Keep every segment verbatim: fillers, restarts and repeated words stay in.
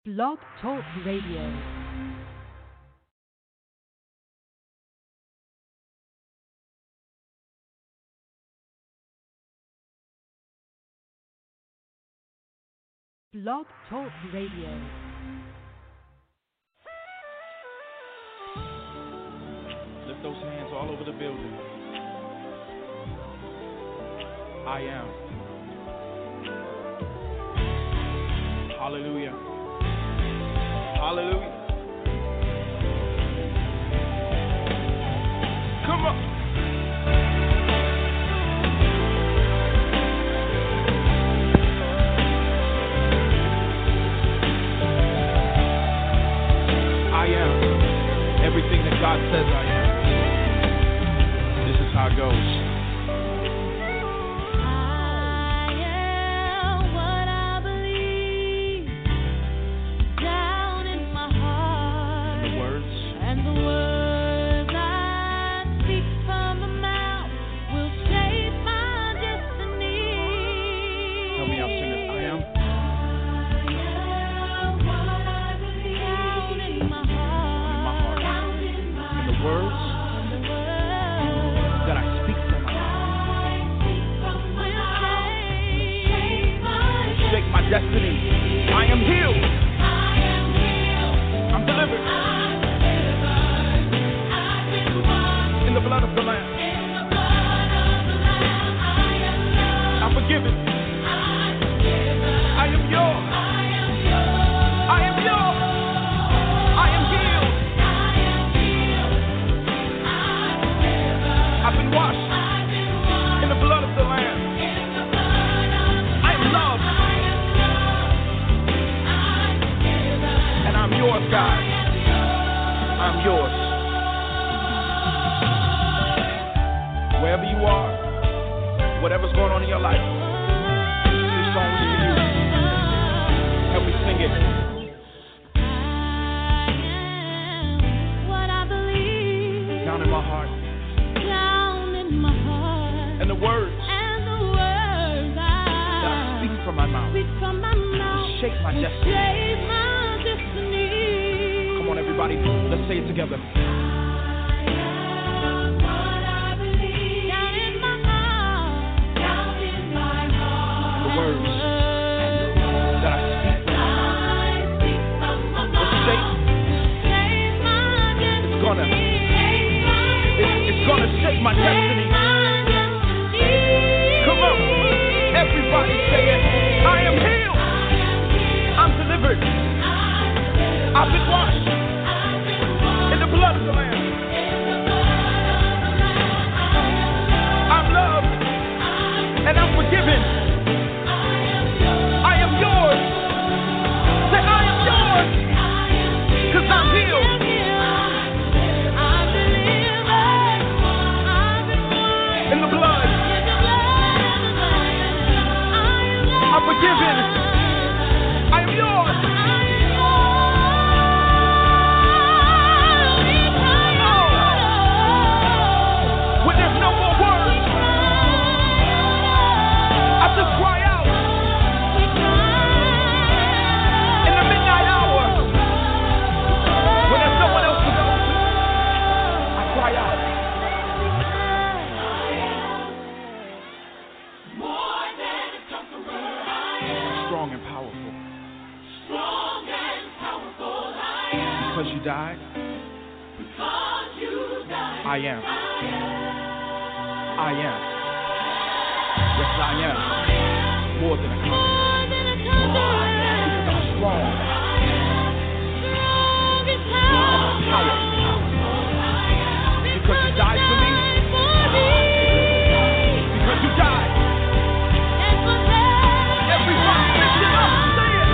Blog Talk Radio. Blog Talk Radio. Lift those hands all over the building. I am. Hallelujah. Hallelujah. Come on. I am everything that God says I am. This is how it goes. Destiny. I am healed. I am healed. I'm delivered. I'm delivered. I've been washed in the blood of the Lamb. In the blood of the Lamb. I am loved. I'm forgiven. I'm forgiven. I am yours. I am yours. I am yours. I am healed. I am healed. I'm delivered. I've been washed. I've been washed in the blood of the Lamb. In the blood of the Lamb. I am loved. I'm yours, God. I'm yours. Wherever you are, whatever's going on in your life, this song is for you. Help me sing it. What I believe down in my heart, down in my heart, and the words, and the words I, that I speak from my mouth, speak from my mouth, shake my destiny. Shake my Come on, everybody, let's say it together. I am what I believe. Down in my heart, down in my heart. The words that I speak from my mouth. Let's shake. It's gonna, it's, it's gonna shake my destiny. Come on, everybody say it. I am healed. I'm delivered. I've been washed in the blood of the Lamb. I'm loved and I'm forgiven. I am yours. Say I am yours, because I'm healed. In the blood. I'm forgiven. I am yours. Just cry out in the midnight hour when there's no one else to go to. I cry out. More than a conqueror, I am strong and powerful. Strong and powerful, I am. Because you died. Because you died. I am. I am. Yes, I am. More than a conqueror. Because I'm strong. I'm powerful. Because you died for me. Because you died. Everybody lift it up. Say it.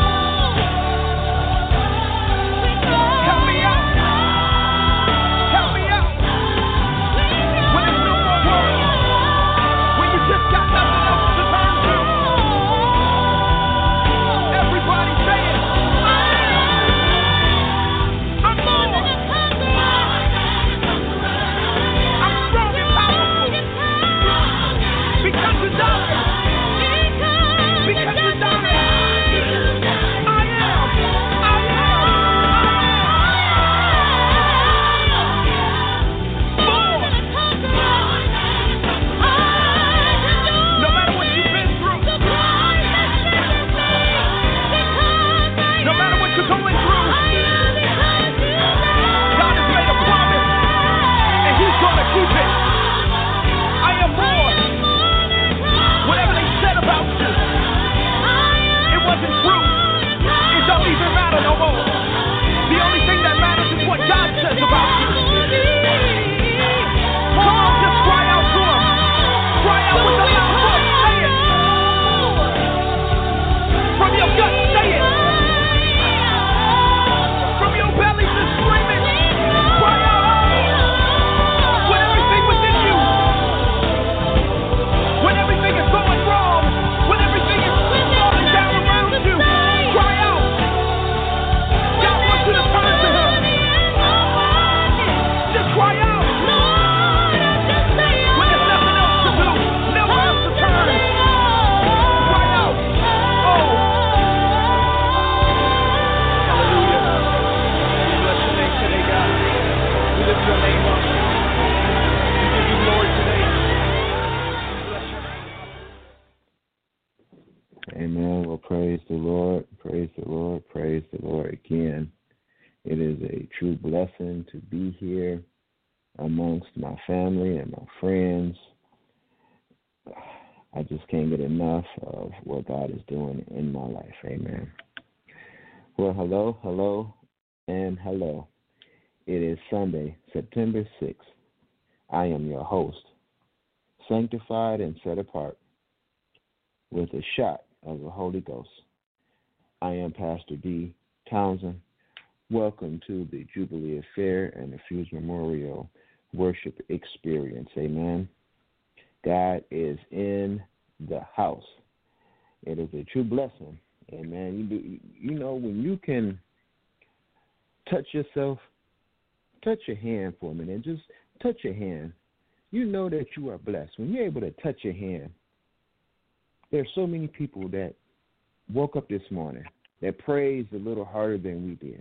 Help me out. Help me out. When there's no more words. Just got nothing else to turn to. praise the Lord again. It is a true blessing to be here amongst my family and my friends. I just can't get enough of what God is doing in my life. Amen. Well, hello, hello, and hello. It is Sunday, September sixth. I am your host, sanctified and set apart with a shot of the Holy Ghost. I am Pastor D. Townsend. Welcome to the Jubilee Affair and the Fuse Memorial Worship Experience. Amen. God is in the house. It is a true blessing. Amen. You do, you know, when you can touch yourself, touch your hand for a minute, just touch your hand. You know that you are blessed. When you're able to touch your hand, there are so many people that woke up this morning that praised a little harder than we did.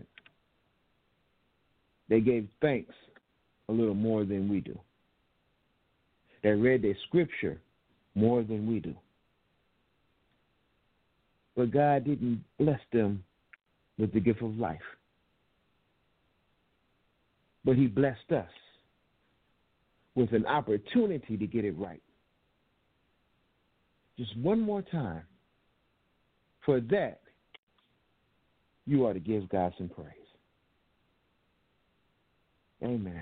They gave thanks a little more than we do. They read their scripture more than we do. But God didn't bless them with the gift of life. But he blessed us with an opportunity to get it right. Just one more time. For that, you ought to give God some praise. Amen.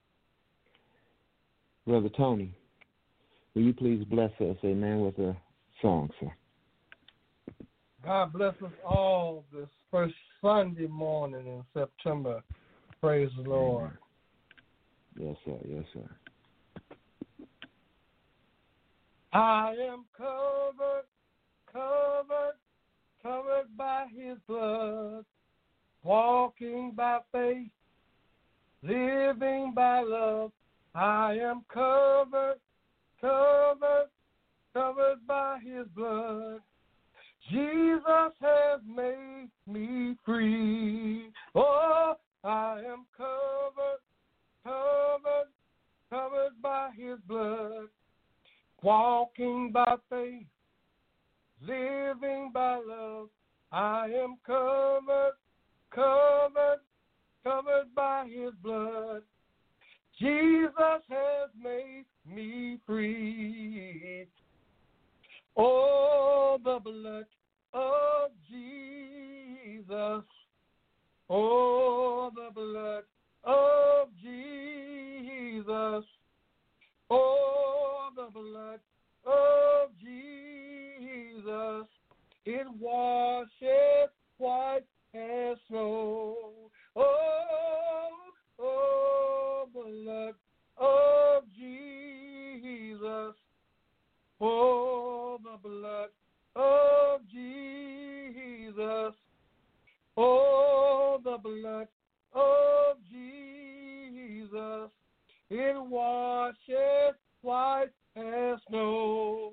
Brother Tony, will you please bless us, amen, with a song, sir? God bless us all this first Sunday morning in September. Praise the Lord. Yes, sir. Yes, sir. I am covered, covered, covered by his blood, walking by faith, living by love. I am covered, covered, covered by his blood. Jesus has made me free. Oh, I am covered, covered, covered by his blood, walking by faith, living by love. I am covered, covered, covered by his blood. Jesus has made me free. Oh, the blood of Jesus. Oh, the blood of Jesus. Oh, the blood of Jesus. It washes white as snow. Oh, oh, blood of Jesus. Oh, the blood of Jesus. Oh, the blood of Jesus. It washes white as snow.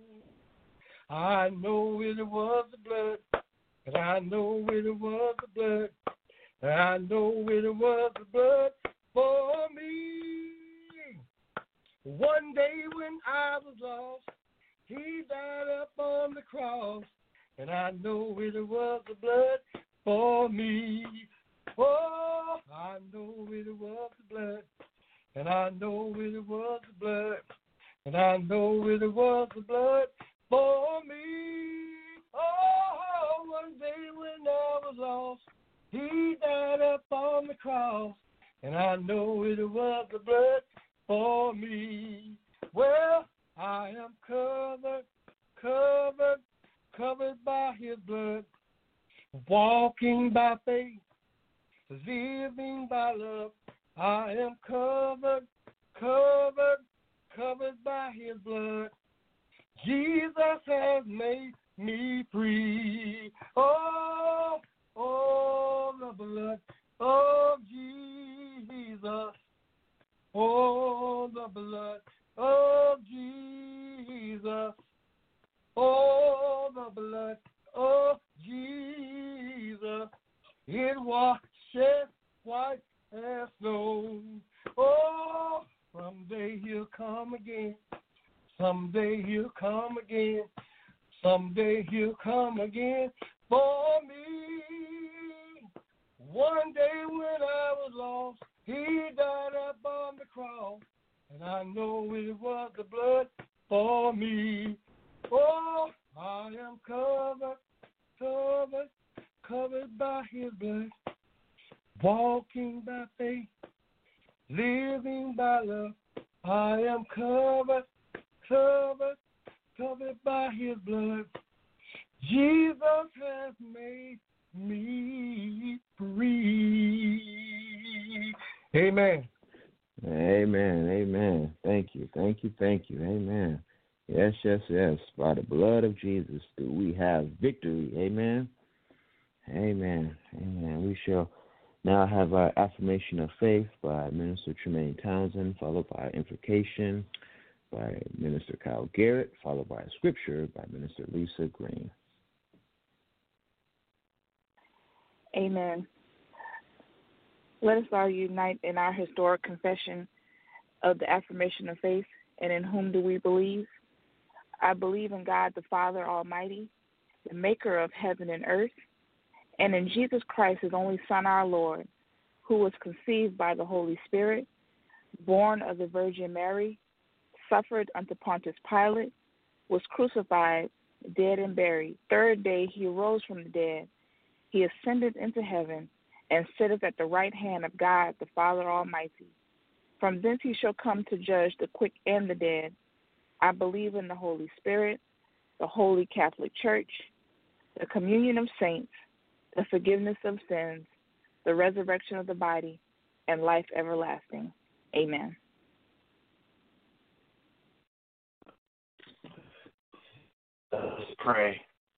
I know it was the blood, and I know it was the blood, and I know it was the blood for me. One day when I was lost, he died up on the cross, and I know it was the blood for me. Oh, I know it was the blood, and I know it was the blood, and I know it was the blood for me. Oh, one day when I was lost, he died up on the cross, and I know it was the blood for me. Well, I am covered, covered, covered by his blood, walking by faith, living by love. I am covered, covered, covered by his blood. Jesus has made me free. Oh, oh, the blood of Jesus. Oh, the blood of Jesus. Oh, the blood of Jesus. It washes white as snow. Oh, someday he'll come again. Someday he'll come again. Someday he'll come again for me. and I know it was the blood for me. Oh, I am covered, covered, covered by his blood, walking by faith, living by love. I am covered, covered, covered by his blood. Jesus has made me free. Amen. Amen. Amen. Thank you. Thank you. Thank you. Amen. Yes, yes, yes. By the blood of Jesus do we have victory. Amen. Amen. Amen. We shall now have our affirmation of faith by Minister Tremaine Townsend, followed by imprecation by Minister Kyle Garrett, followed by scripture by Minister Lisa Green. Amen. Let us all unite in our historic confession of the affirmation of faith. And in whom do we believe? I believe in God the Father Almighty, the maker of heaven and earth, and in Jesus Christ, his only Son, our Lord, who was conceived by the Holy Spirit, born of the Virgin Mary, suffered unto Pontius Pilate, was crucified, dead and buried. Third day he arose from the dead. He ascended into heaven and sitteth at the right hand of God the Father Almighty. From thence he shall come to judge the quick and the dead. I believe in the Holy Spirit, the Holy Catholic Church, the communion of saints, the forgiveness of sins, the resurrection of the body, and life everlasting. Amen. Let's pray.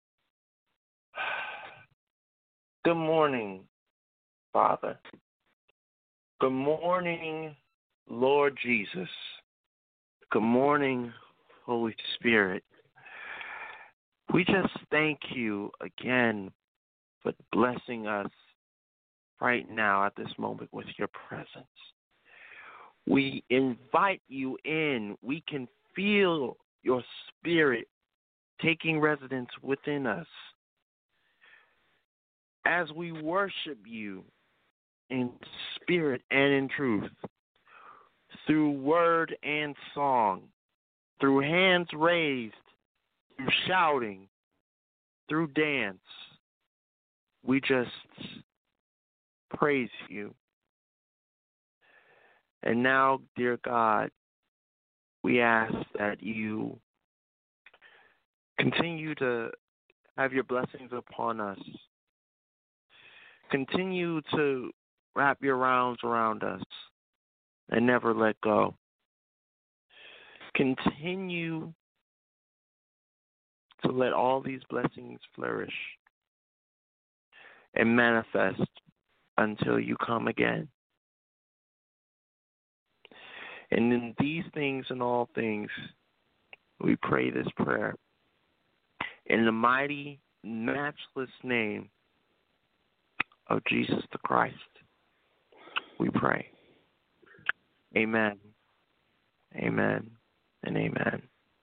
Good morning, Father. Good morning, Lord Jesus. Good morning, Holy Spirit. We just thank you again for blessing us right now at this moment with your presence. We invite you in. We can feel your spirit taking residence within us as we worship you in spirit and in truth, through word and song, through hands raised, through shouting, through dance. We just praise you. And now, dear God, we ask that you continue to have your blessings upon us. Continue to wrap your arms around us and never let go. Continue to let all these blessings flourish and manifest until you come again. And in these things and all things, we pray this prayer. In the mighty, matchless name of Jesus the Christ, we pray. Amen. Amen. And amen.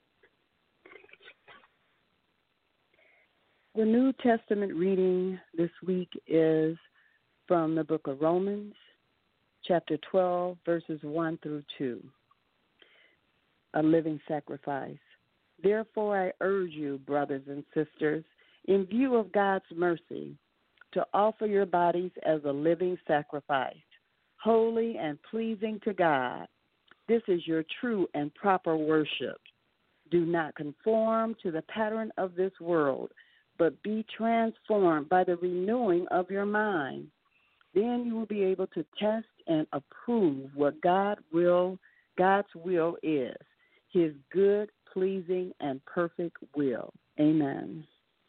The New Testament reading this week is from the book of Romans, chapter twelve, verses one through two. A living sacrifice. Therefore, I urge you, brothers and sisters, in view of God's mercy, to offer your bodies as a living sacrifice, holy and pleasing to God. This is your true and proper worship. Do not conform to the pattern of this world, but be transformed by the renewing of your mind. Then you will be able to test and approve what God will, God's will is, his good, pleasing, and perfect will. Amen.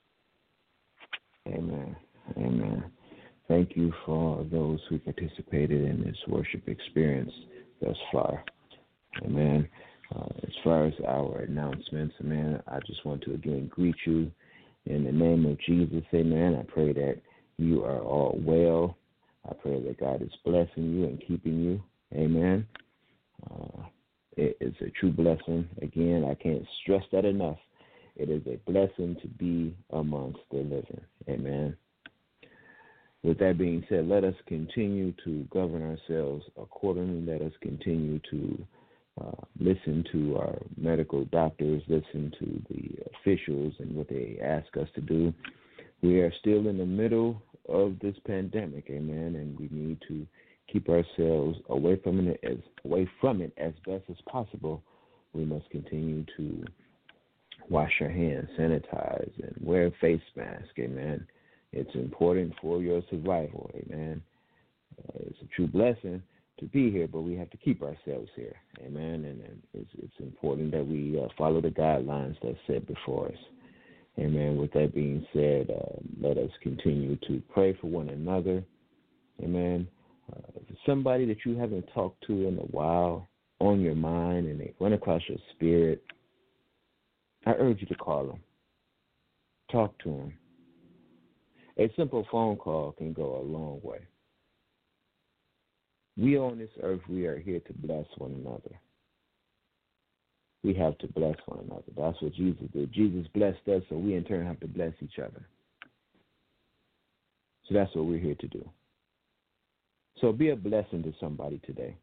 Amen. Amen. Thank you for those who participated in this worship experience thus far. Amen. Uh, as far as our announcements, amen, I just want to again greet you in the name of Jesus. Amen. I pray that you are all well. I pray that God is blessing you and keeping you. Amen. Uh, it is a true blessing. Again, I can't stress that enough. It is a blessing to be amongst the living. Amen. With that being said, let us continue to govern ourselves accordingly. Let us continue to uh, listen to our medical doctors, listen to the officials and what they ask us to do. We are still in the middle of this pandemic, amen, and we need to keep ourselves away from it as away from it as best as possible. We must continue to wash our hands, sanitize, and wear a face mask, amen. It's important for your survival, amen. Uh, it's a true blessing to be here, but we have to keep ourselves here, amen. And, and it's, it's important that we uh, follow the guidelines that's set before us, amen. With that being said, uh, let us continue to pray for one another, amen. Uh, if it's somebody that you haven't talked to in a while on your mind and they run across your spirit, I urge you to call them. Talk to them. A simple phone call can go a long way. We on this earth, we are here to bless one another. We have to bless one another. That's what Jesus did. Jesus blessed us, so we in turn have to bless each other. So that's what we're here to do. So be a blessing to somebody today.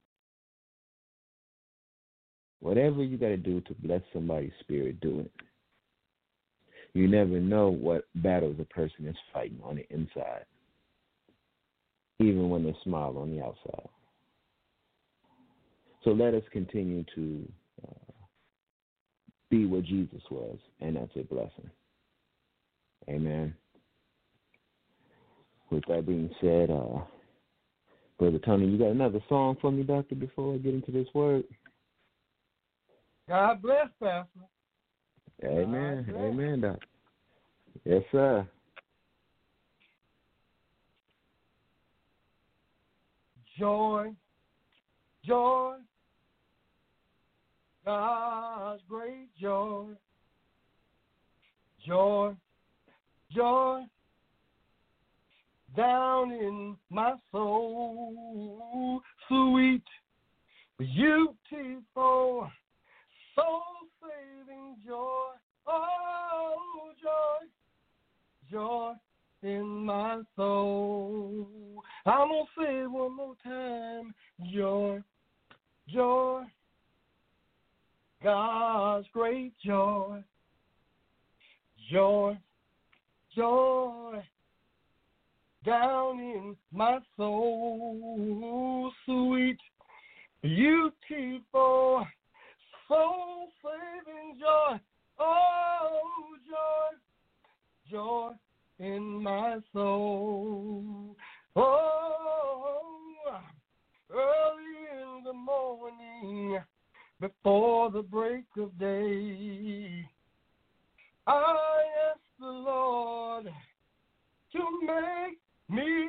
Whatever you got to do to bless somebody's spirit, do it. You never know what battles a person is fighting on the inside, even when they smile on the outside. So let us continue to uh, be what Jesus was, and that's a blessing. Amen. With that being said, uh, Brother Tony, you got another song for me, Doctor, before I get into this word? God bless, Pastor. Amen. God bless. Amen, Doctor. Yes, sir. Joy, joy, God's great joy. Joy, joy, down in my soul, sweet, beautiful, soul-saving joy. Oh, joy, joy in my soul. I'm going to say it one more time. Joy, joy, God's great joy. Joy, joy, down in my soul. Sweet, beautiful, soul-saving joy. Oh, joy, joy in my soul. Oh, early in the morning, before the break of day, I ask the Lord to make me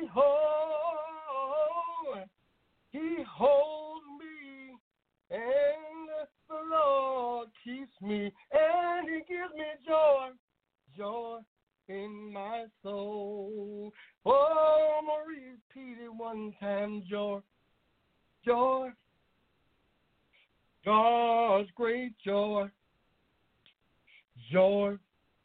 whole. He holds me, and the Lord keeps me, and He gives me joy, joy in my soul. Oh, I'm going to repeat it one time. Joy, joy, God's great joy. Joy,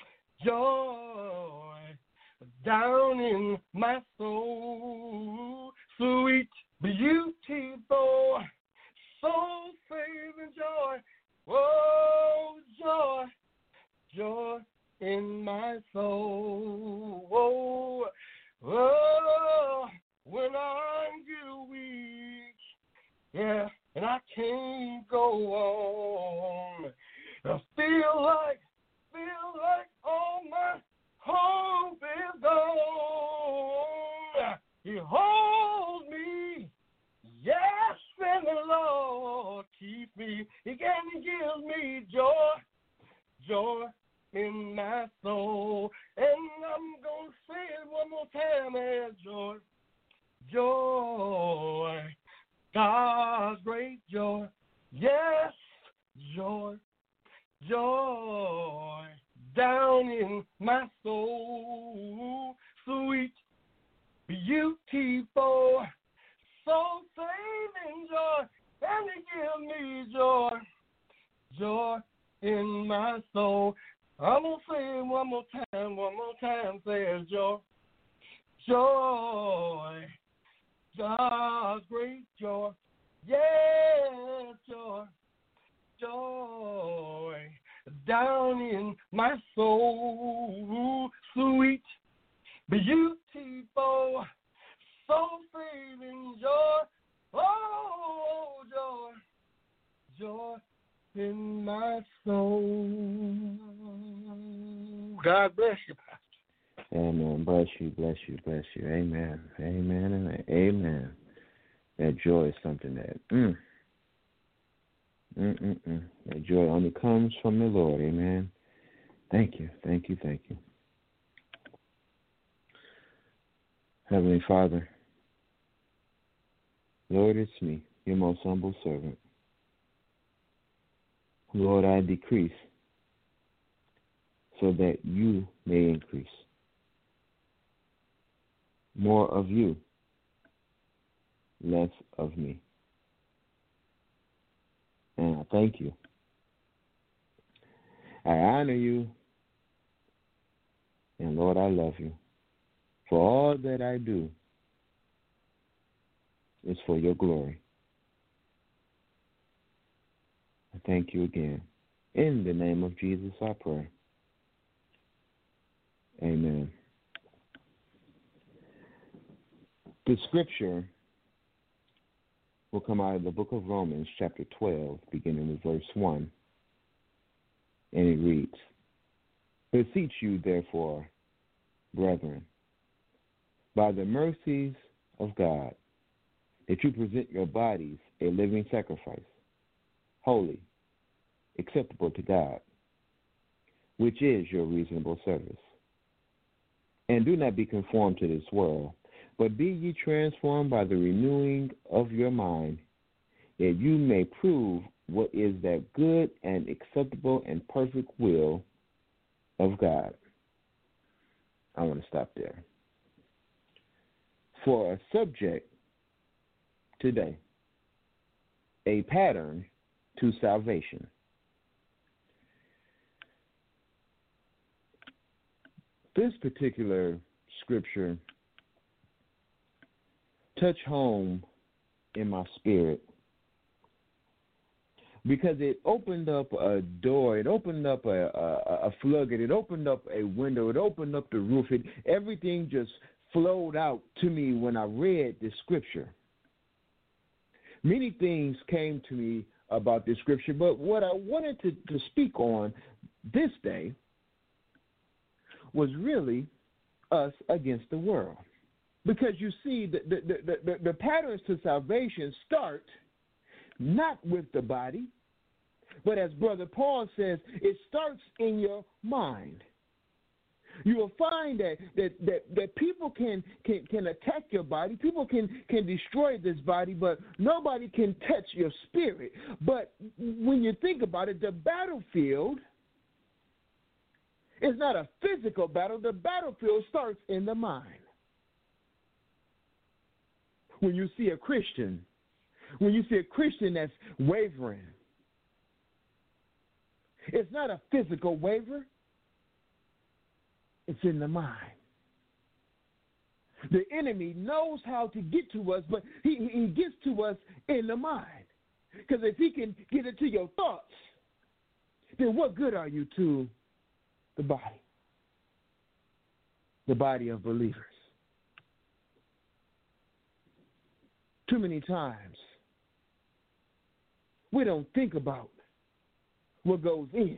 joy, down in my soul. Sweet, beautiful, soul-saving joy. Oh, joy, joy in my soul. Oh, oh, when I get weak, yeah, and I can't go on, I feel like, feel like all my hope is gone. He holds me, yes, and the Lord keeps me. He can give me joy, joy in my soul. And I'm going to say it one more time, eh, joy, joy, God's great joy. Yes, joy, joy, down in my soul. Sweet, beautiful, soul-saving joy. And He gives me joy, joy in my soul. I'm going to say it one more time, one more time, says joy, joy, God's great joy. Yes, joy, my soul, sweet, beautiful, soul-saving joy. Oh, joy, joy in my soul. God bless you, Pastor. Amen. Bless you, bless you, bless you. Amen. Amen and amen. That joy is something that, mm, mm, mm, mm. That joy only comes from the Lord. Amen. Thank you, thank you, thank you. Heavenly Father, Lord, it's me, your most humble servant. Lord, I decrease so that you may increase. More of you, less of me. And I thank you. I honor you. And Lord, I love you. For all that I do is for your glory. I thank you again. In the name of Jesus, I pray. Amen. The scripture will come out of the book of Romans, chapter twelve, beginning with verse one. And it reads, "Beseech you, therefore, brethren, by the mercies of God, that you present your bodies a living sacrifice, holy, acceptable to God, which is your reasonable service. And do not be conformed to this world, but be ye transformed by the renewing of your mind, that you may prove what is that good and acceptable and perfect will of God." I want to stop there. For a subject today, a pattern to salvation. This particular scripture touched home in my spirit because it opened up a door, it opened up a, a, a floodgate, it opened up a window, it opened up the roof. It, everything just flowed out to me when I read this scripture. Many things came to me about this scripture, but what I wanted to, to speak on this day was really us against the world. Because you see, the, the, the, the, the patterns to salvation start not with the body, but as Brother Paul says, it starts in your mind. You will find that that, that, that people can, can, can attack your body, people can, can destroy this body, but nobody can touch your spirit. But when you think about it, the battlefield is not a physical battle. The battlefield starts in the mind. When you see a Christian, when you see a Christian that's wavering, it's not a physical waver. It's in the mind. The enemy knows how to get to us, but he, he gets to us in the mind. Because if he can get it to your thoughts, then what good are you to the body? The body of believers. Too many times, we don't think about what goes in.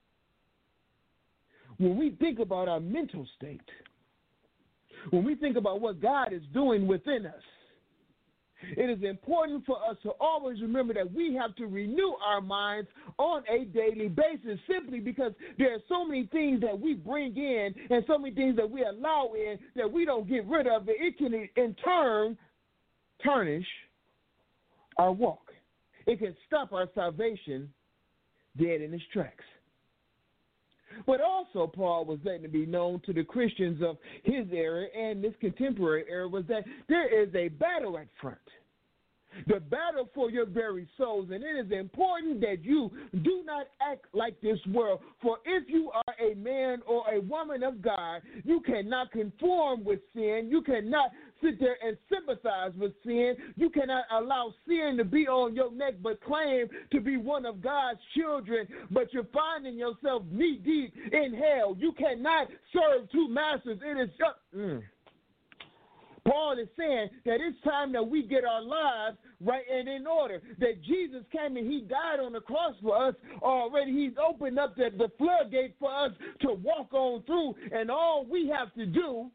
When we think about our mental state, when we think about what God is doing within us, it is important for us to always remember that we have to renew our minds on a daily basis, simply because there are so many things that we bring in and so many things that we allow in that we don't get rid of. It can, in turn, tarnish our walk. It can stop our salvation dead in its tracks. But also, Paul was letting it be known to the Christians of his era and this contemporary era was that there is a battle at front. The battle for your very souls. And it is important that you do not act like this world. For if you are a man or a woman of God, you cannot conform with sin. You cannot sit there and sympathize with sin. You cannot allow sin to be on your neck but claim to be one of God's children, but you're finding yourself knee deep in hell. You cannot serve two masters. It is just, mm. Paul is saying that it's time that we get our lives right and in order. That Jesus came and he died on the cross for us already. He's opened up the, the floodgate for us to walk on through, and all we have to do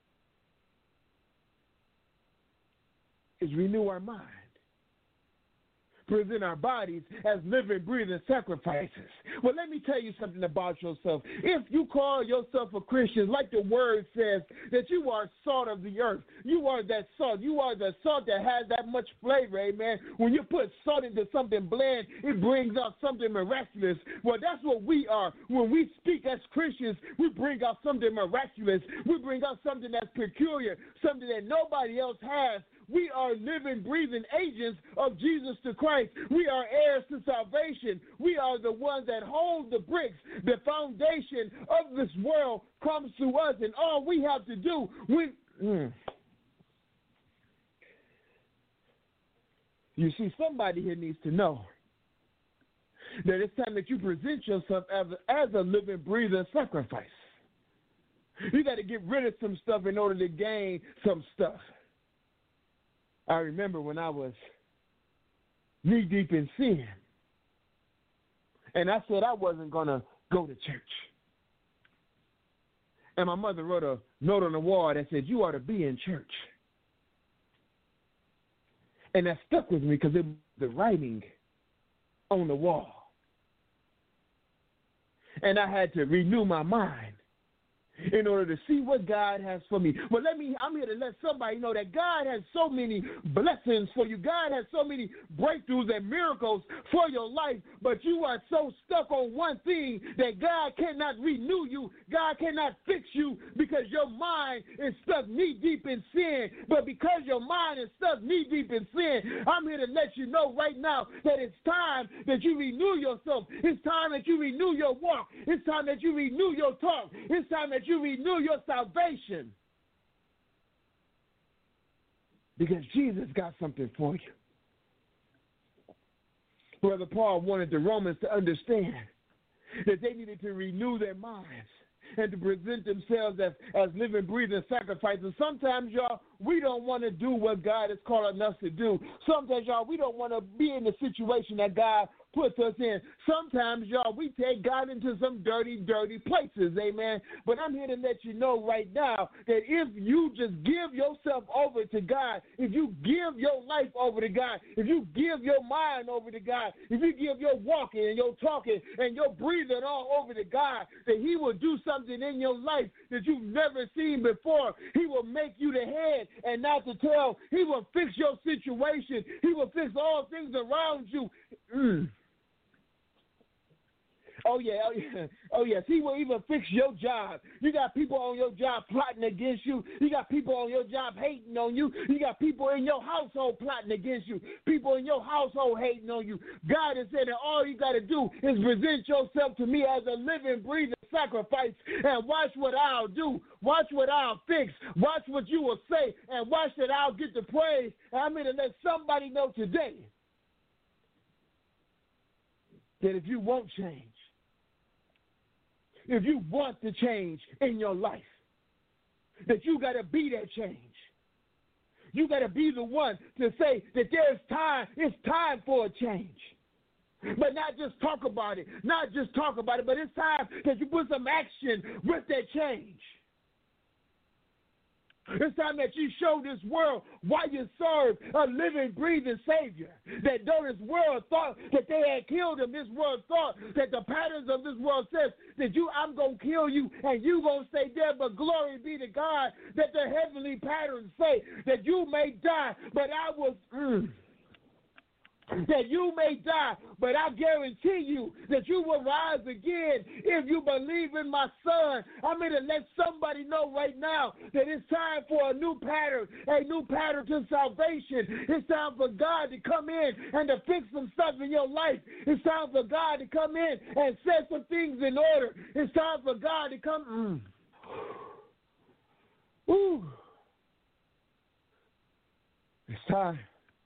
is renew our mind. Present our bodies as living, breathing sacrifices. Well, let me tell you something about yourself. If you call yourself a Christian, like the word says, that you are salt of the earth. You are that salt. You are the salt that has that much flavor, amen. When you put salt into something bland, it brings out something miraculous. Well, that's what we are. When we speak as Christians, we bring out something miraculous. We bring out something that's peculiar, something that nobody else has. We are living, breathing agents of Jesus the Christ. We are heirs to salvation. We are the ones that hold the bricks. The foundation of this world comes to us, and all we have to do, we. Mm. You see, somebody here needs to know that it's time that you present yourself as a, as a living, breathing sacrifice. You got to get rid of some stuff in order to gain some stuff. I remember when I was knee deep in sin, and I said I wasn't going to go to church. And my mother wrote a note on the wall that said, "You ought to be in church." And that stuck with me because it was the writing on the wall. And I had to renew my mind in order to see what God has for me. Well, let me, I'm here to let somebody know that God has so many blessings for you. God has so many breakthroughs and miracles for your life, but you are so stuck on one thing that God cannot renew you. God cannot fix you because your mind is stuck knee deep in sin. But because your mind is stuck knee deep in sin, I'm here to let you know right now that it's time that you renew yourself. It's time that you renew your walk. It's time that you renew your talk. It's time that you renew your salvation, because Jesus got something for you. Brother Paul wanted the Romans to understand that they needed to renew their minds and to present themselves as, as living, breathing sacrifices. Sometimes, y'all, we don't want to do what God is calling us to do. Sometimes, y'all, we don't want to be in the situation that God puts us in. Sometimes, y'all, we take God into some dirty, dirty places, amen. But I'm here to let you know right now that if you just give yourself over to God, if you give your life over to God, if you give your mind over to God, if you give your walking and your talking and your breathing all over to God, that he will do something in your life that you've never seen before. He will make you the head and not the tail. He will fix your situation. He will fix all things around you. Mm. Oh, yeah, oh, yeah, oh, yes. He will even fix your job. You got people on your job plotting against you. You got people on your job hating on you. You got people in your household plotting against you. People in your household hating on you. God has said that all you got to do is present yourself to me as a living, breathing sacrifice, and watch what I'll do. Watch what I'll fix. Watch what you will say, and watch that I'll get the praise. And I'm going to let somebody know today that if you won't change, if you want to change in your life, that you got to be that change. You got to be the one to say that there's time, it's time for a change. But not just talk about it, not just talk about it, but it's time that you put some action with that change. It's time that you show this world why you serve a living, breathing Savior. That though this world thought that they had killed him, this world thought that the patterns of this world says that you, I'm going to kill you and you going to stay dead. But glory be to God that the heavenly patterns say that you may die, but I was... Mm, that you may die, but I guarantee you that you will rise again if you believe in my son. I'm going to let somebody know right now that it's time for a new pattern, a new pattern to salvation. It's time for God to come in and to fix some stuff in your life. It's time for God to come in and set some things in order. It's time for God to come. Mm. Ooh. It's time.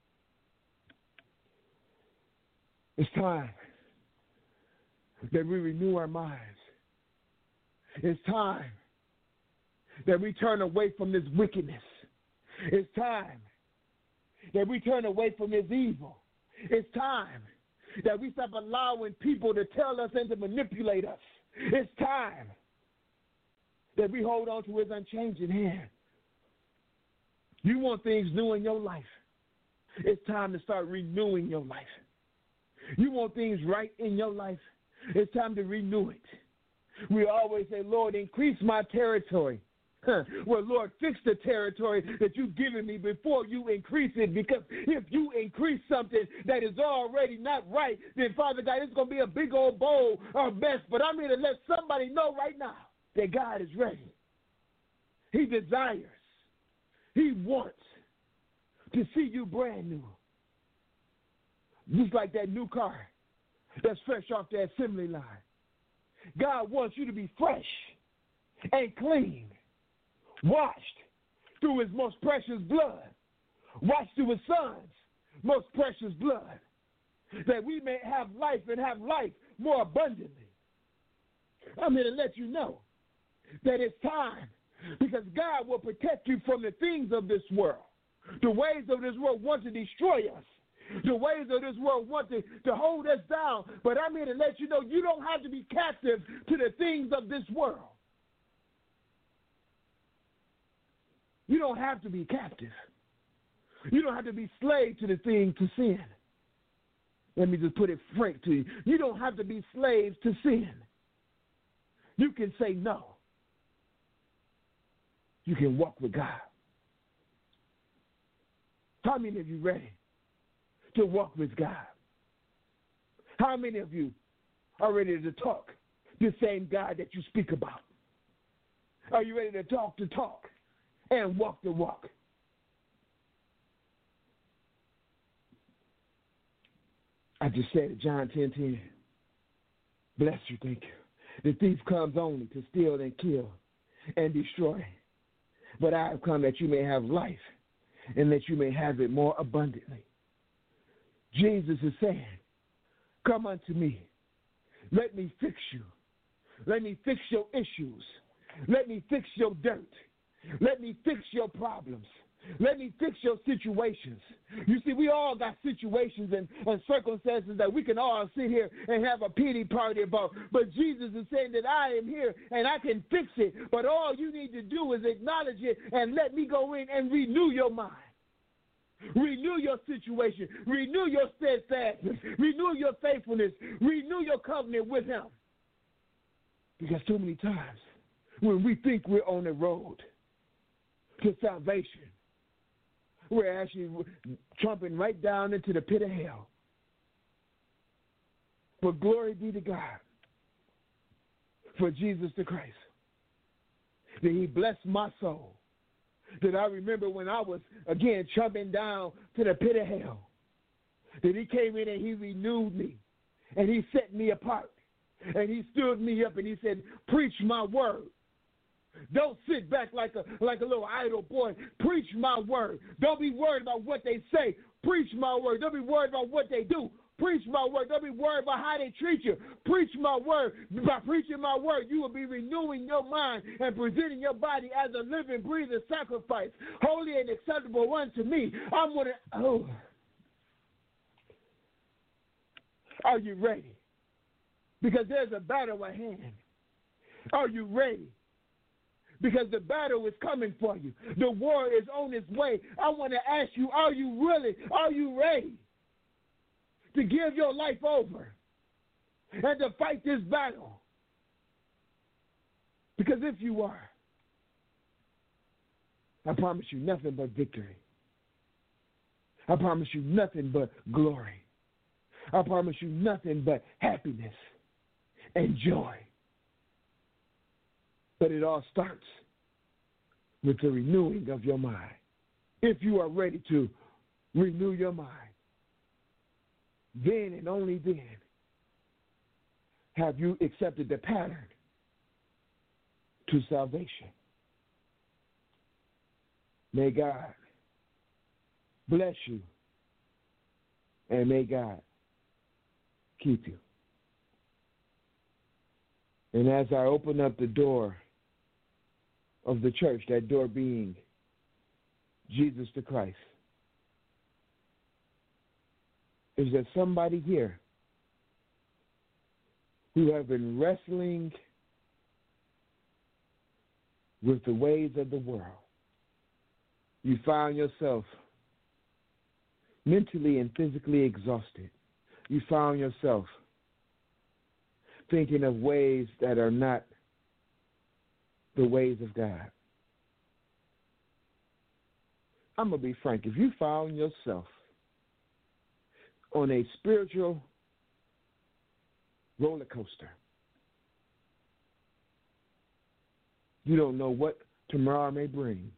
It's time that we renew our minds. It's time that we turn away from this wickedness. It's time that we turn away from this evil. It's time that we stop allowing people to tell us and to manipulate us. It's time that we hold on to his unchanging hand. You want things new in your life. It's time to start renewing your life. You want things right in your life. It's time to renew it. We always say, Lord, increase my territory. Huh. Well, Lord, fix the territory that you've given me before you increase it, because if you increase something that is already not right, then, Father God, it's going to be a big old bowl of mess. But I'm here to let somebody know right now that God is ready. He desires. He wants to see you brand new. Just like that new car that's fresh off the assembly line. God wants you to be fresh and clean, washed through his most precious blood, washed through his son's most precious blood, that we may have life and have life more abundantly. I'm here to let you know that it's time, because God will protect you from the things of this world. The ways of this world want to destroy us. The ways of this world want to, to hold us down. But I'm here to let you know you don't have to be captive to the things of this world. You don't have to be captive. You don't have to be slave to the thing, to sin. Let me just put it frank to you. You don't have to be slaves to sin. You can say no. You can walk with God. How many of you ready to walk with God? How many of you are ready to talk the same God that you speak about? Are you ready to talk the talk and walk the walk? I just said it, John ten ten. Bless you, thank you. The thief comes only to steal and kill and destroy. But I have come that you may have life and that you may have it more abundantly. Jesus is saying, come unto me. Let me fix you. Let me fix your issues. Let me fix your dirt. Let me fix your problems. Let me fix your situations. You see, we all got situations and, and circumstances that we can all sit here and have a pity party about. But Jesus is saying that I am here and I can fix it. But all you need to do is acknowledge it and let me go in and renew your mind. Renew your situation. Renew your steadfastness. Renew your faithfulness. Renew your covenant with him. Because too many times when we think we're on the road to salvation, we're actually trumping right down into the pit of hell. But glory be to God for Jesus the Christ, that he blessed my soul. That I remember when I was, again, trumping down to the pit of hell, that he came in and he renewed me, and he set me apart, and he stood me up, and he said, preach my word. Don't sit back like a like a little idle boy. Preach my word. Don't be worried about what they say. Preach my word. Don't be worried about what they do. Preach my word. Don't be worried about how they treat you. Preach my word. By preaching my word, you will be renewing your mind and presenting your body as a living, breathing sacrifice, holy and acceptable unto me. I'm gonna. Oh, are you ready? Because there's a battle at hand. Are you ready? Because the battle is coming for you. The war is on its way. I want to ask you, are you really, are you ready to give your life over and to fight this battle? Because if you are, I promise you nothing but victory. I promise you nothing but glory. I promise you nothing but happiness and joy. But it all starts with the renewing of your mind. If you are ready to renew your mind, then and only then have you accepted the pattern to salvation. May God bless you, and may God keep you. And as I open up the door of the church, that door being Jesus the Christ, is there somebody here who have been wrestling with the ways of the world? You found yourself mentally and physically exhausted. You found yourself thinking of ways that are not the ways of God. I'm going to be frank. If you found yourself on a spiritual roller coaster, you don't know what tomorrow may bring,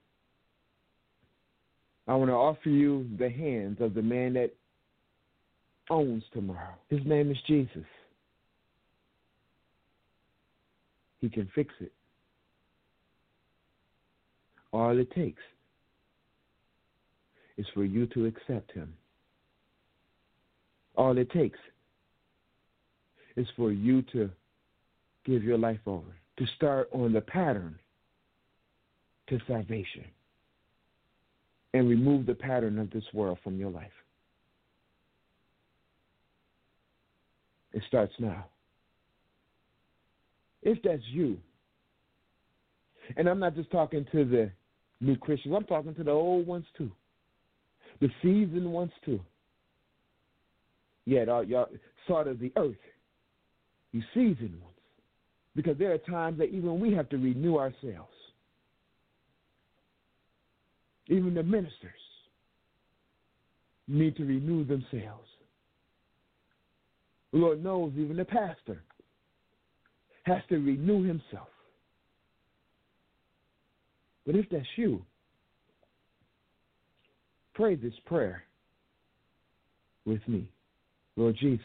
I want to offer you the hands of the man that owns tomorrow. His name is Jesus. He can fix it. All it takes is for you to accept him. All it takes is for you to give your life over, to start on the pattern to salvation and remove the pattern of this world from your life. It starts now. If that's you, and I'm not just talking to the new Christians, I'm talking to the old ones too, the seasoned ones too. Yet, yeah, y'all salt of the earth, you seasoned ones, because there are times that even we have to renew ourselves. Even the ministers need to renew themselves. The Lord knows even the pastor has to renew himself. But if that's you, pray this prayer with me. Lord Jesus,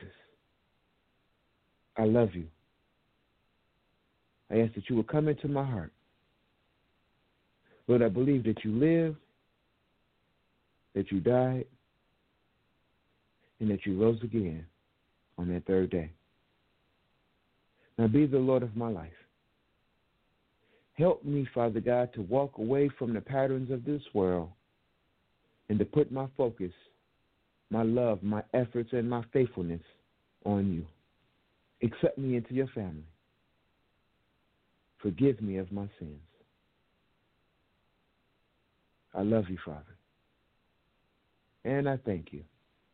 I love you. I ask that you will come into my heart. Lord, I believe that you lived, that you died, and that you rose again on that third day. Now be the Lord of my life. Help me, Father God, to walk away from the patterns of this world and to put my focus, my love, my efforts, and my faithfulness on you. Accept me into your family. Forgive me of my sins. I love you, Father. And I thank you.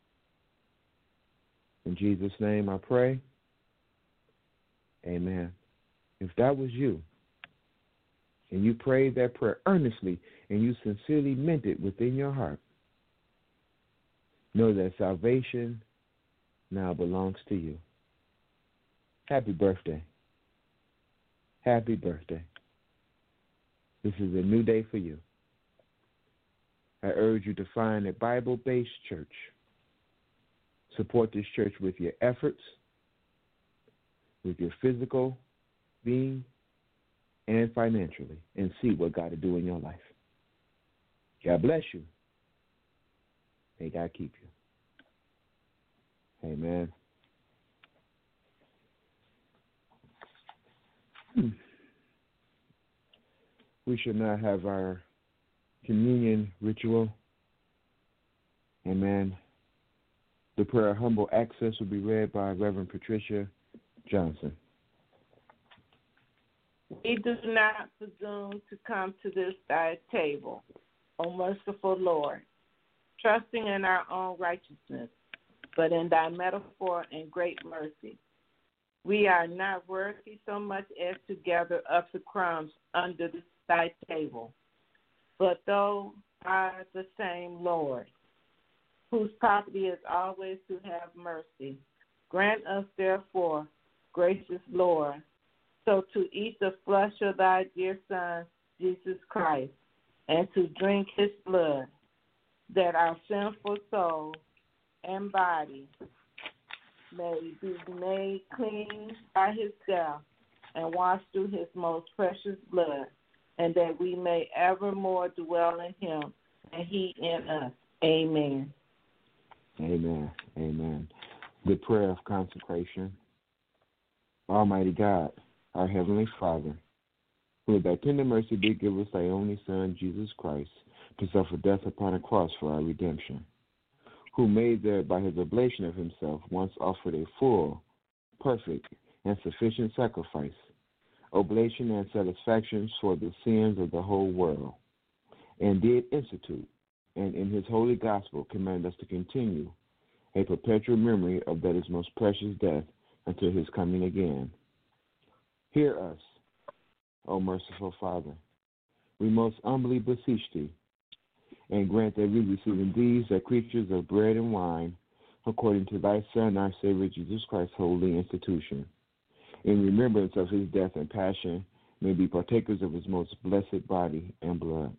In Jesus' name I pray. Amen. If that was you, and you prayed that prayer earnestly, and you sincerely meant it within your heart, know that salvation now belongs to you. Happy birthday. Happy birthday. This is a new day for you. I urge you to find a Bible-based church. Support this church with your efforts, with your physical being, and financially, and see what God will do in your life. God bless you. May God keep you. Amen. Hmm. We should now have our communion ritual. Amen. The prayer of humble access will be read by Reverend Patricia Johnson. We do not presume to come to this thy table, O merciful Lord, trusting in our own righteousness, but in thy metaphor and great mercy. We are not worthy so much as to gather up the crumbs under thy table, but thou art the same Lord, whose property is always to have mercy. Grant us, therefore, gracious Lord, so to eat the flesh of thy dear Son, Jesus Christ, and to drink his blood, that our sinful soul and body may be made clean by his death and washed through his most precious blood, and that we may evermore dwell in him and he in us. Amen. Amen. Amen. The prayer of consecration. Almighty God, our Heavenly Father, who with thy tender mercy did give us thy only Son, Jesus Christ, to suffer death upon a cross for our redemption, who made there by his oblation of himself once offered a full, perfect, and sufficient sacrifice, oblation and satisfaction for the sins of the whole world, and did institute, and in his holy gospel command us to continue a perpetual memory of that his most precious death until his coming again. Hear us, O merciful Father. We most humbly beseech thee, and grant that we receive in these the creatures of bread and wine, according to thy Son, our Savior Jesus Christ's holy institution, in remembrance of his death and passion, may be partakers of his most blessed body and blood,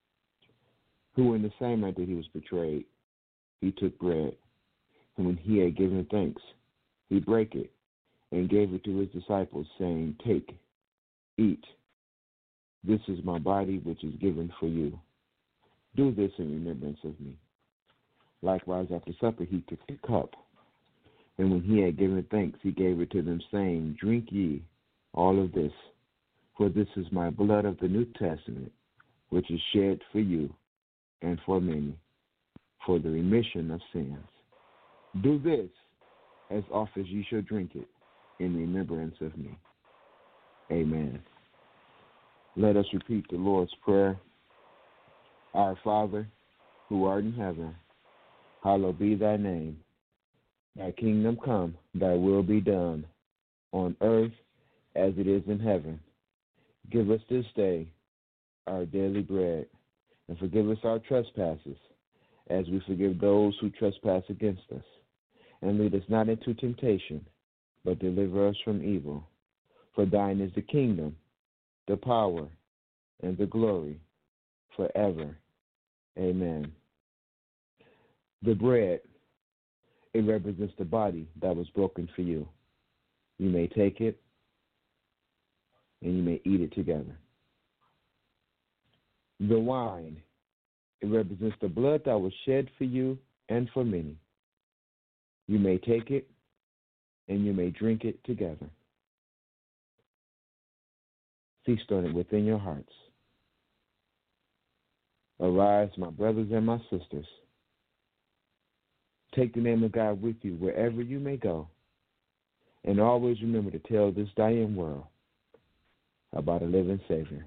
who in the same night that he was betrayed, he took bread, and when he had given thanks, he brake it, and gave it to his disciples, saying, Take, eat. This is my body, which is given for you. Do this in remembrance of me. Likewise, after supper, he took the cup, and when he had given thanks, he gave it to them, saying, Drink ye all of this, for this is my blood of the New Testament, which is shed for you and for many, for the remission of sins. Do this as oft as ye shall drink it, in remembrance of me. Amen. Let us repeat the Lord's Prayer. Our Father, who art in heaven, hallowed be thy name. Thy kingdom come, thy will be done, on earth as it is in heaven. Give us this day our daily bread, and forgive us our trespasses, as we forgive those who trespass against us. And lead us not into temptation, but deliver us from evil. For thine is the kingdom, the power, and the glory, forever. Amen. The bread, it represents the body that was broken for you. You may take it, and you may eat it together. The wine, it represents the blood that was shed for you and for many. You may take it, and you may drink it together. Feast on it within your hearts. Arise, my brothers and my sisters. Take the name of God with you wherever you may go, and always remember to tell this dying world about a living Savior.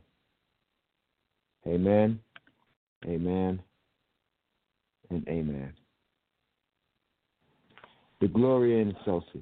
Amen, amen, and amen. The Gloria in Excelsis.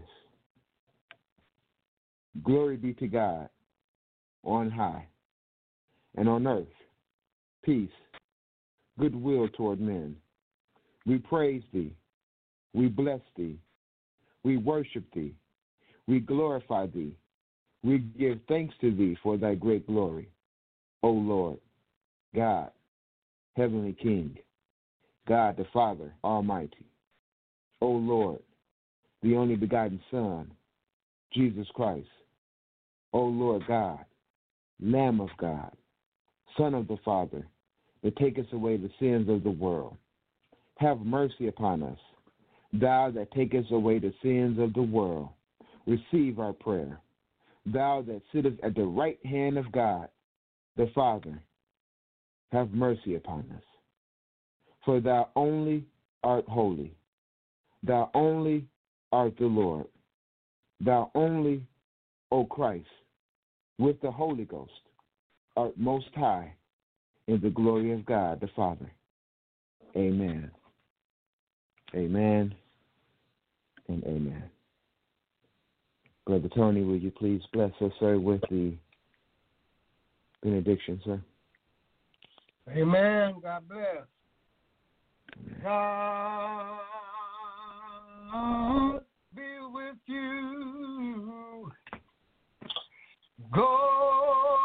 Glory be to God on high, and on earth, peace, goodwill toward men. We praise thee, we bless thee, we worship thee, we glorify thee, we give thanks to thee for thy great glory, O Lord, God, Heavenly King, God the Father Almighty, O Lord, the only begotten Son, Jesus Christ, O Lord God, Lamb of God, Son of the Father, that takest away the sins of the world. Have mercy upon us. Thou that takest away the sins of the world, receive our prayer. Thou that sittest at the right hand of God, the Father, have mercy upon us. For thou only art holy. Thou only art the Lord. Thou only, O Christ, with the Holy Ghost, art most high in the glory of God the Father. Amen. Amen and amen. Brother Tony, will you please bless us, sir, with the benediction, sir? Amen. God bless. God be with you. God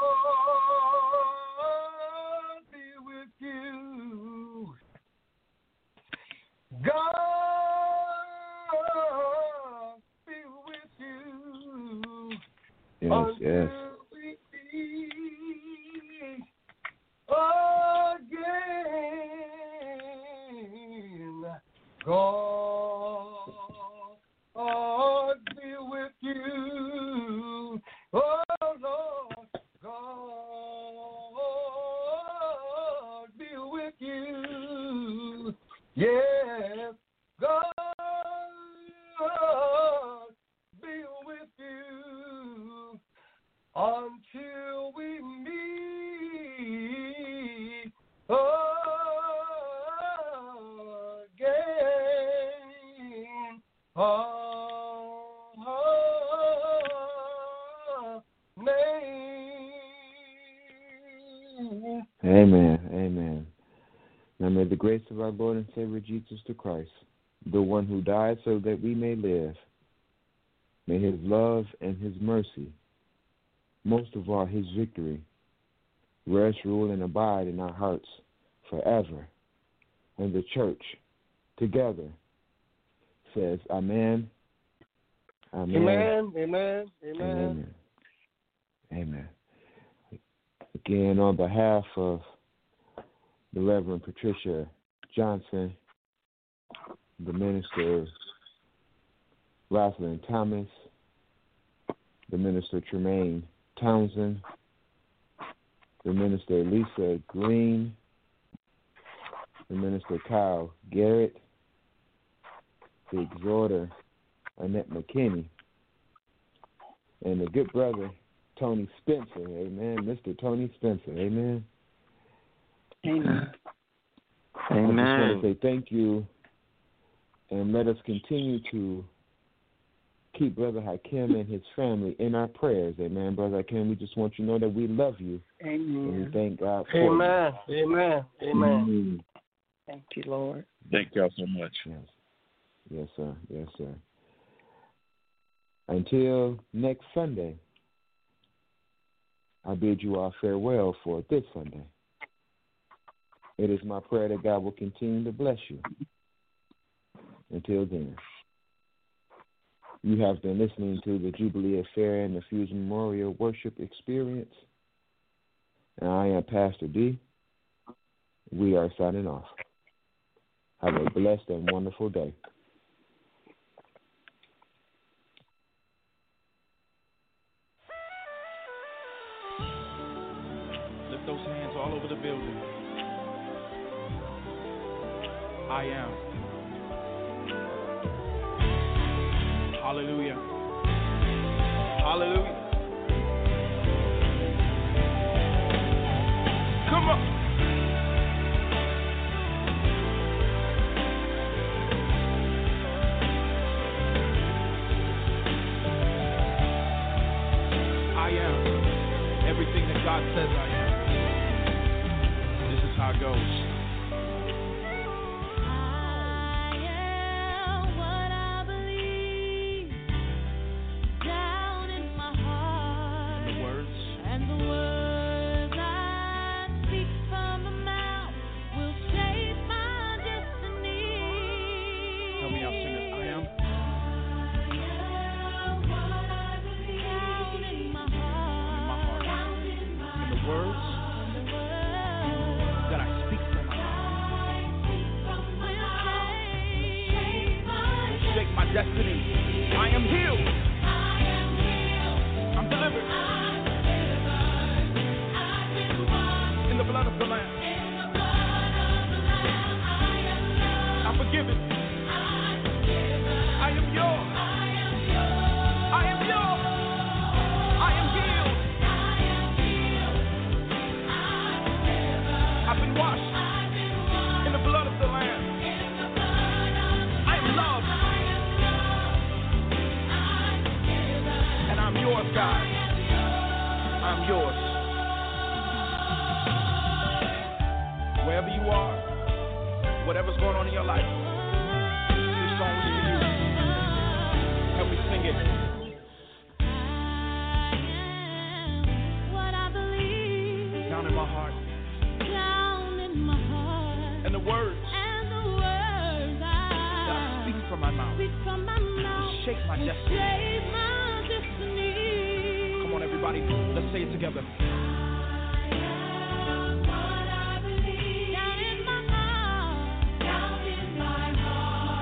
be with you. God be with you. Yes, yes. We meet again. God be with you. Oh, Lord, God be with you. Yes, God be with you until we meet again. Amen. Amen. Now may the grace of our Lord and Savior Jesus the Christ, the one who died so that we may live, may his love and his mercy, most of all his victory, rest, rule, and abide in our hearts forever. And the church together says, Amen. Amen. Amen. Amen. Amen. Amen. Amen. Again, on behalf of the Reverend Patricia Johnson, the Minister Rosalind Thomas, the Minister Tremaine Townsend, the Minister Lisa Green, the Minister Kyle Garrett, the Exhorter Annette McKinney, and the good brother Tony Spencer, amen, Mister Tony Spencer, amen. Amen. Amen. I just want to say thank you, and let us continue to keep Brother Hakim and his family in our prayers, amen. Brother Hakim, we just want you to know that we love you, Amen. and we thank God for Amen. you. Amen. Amen. Mm-hmm. Thank you, Lord. Thank y'all so much. Yes. Yes, sir. Yes, sir. Until next Sunday, I bid you all farewell for this Sunday. It is my prayer that God will continue to bless you. Until then, you have been listening to the Jubilee Affair and the Fusion Memorial Worship Experience. And I am Pastor D. We are signing off. Have a blessed and wonderful day. Lift those hands all over the building. I am. Hallelujah. Hallelujah. Come on. I am everything that God says I am. This is how it goes. Destiny. I am healed. I'm delivered. In the blood of the Lamb. I'm forgiven. I am yours. I am yours. I am healed. I've been washed in the blood of the Lamb. I am loved. I'm yours, God. I'm yours. Wherever you are, whatever's going on in your life, this song is for you. Help me sing it. What I believe. Down in my heart. Down in my heart. And the words. And the words I. That I speak from my mouth. Speak from my mouth. Shake my destiny. Shake my Come on, everybody, let's say it together. I am what I believe. Down in my heart. Down in my heart.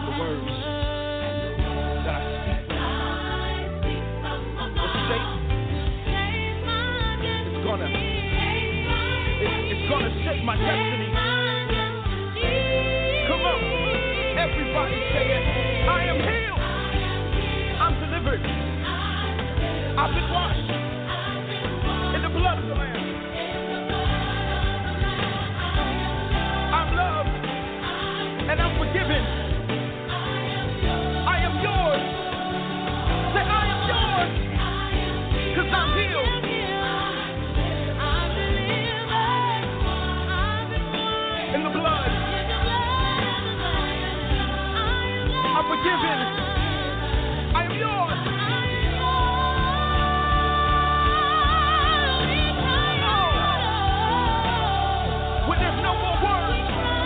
I've been washed in the blood of the Lamb. I'm loved and I'm forgiven. I am yours. Say, I am yours. Because I'm healed. In the blood. I'm forgiven. I am yours. When there's no more words,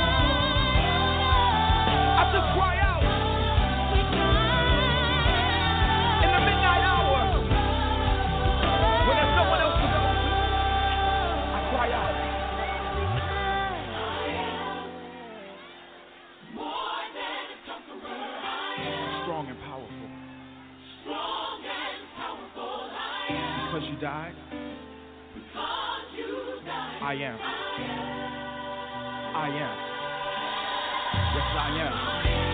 I just cry out. In the midnight hour, when there's no one else to go to, I cry out. Strong and powerful. Strong and powerful I am. Because you died. Because you died. I am. I am. Yes, I am.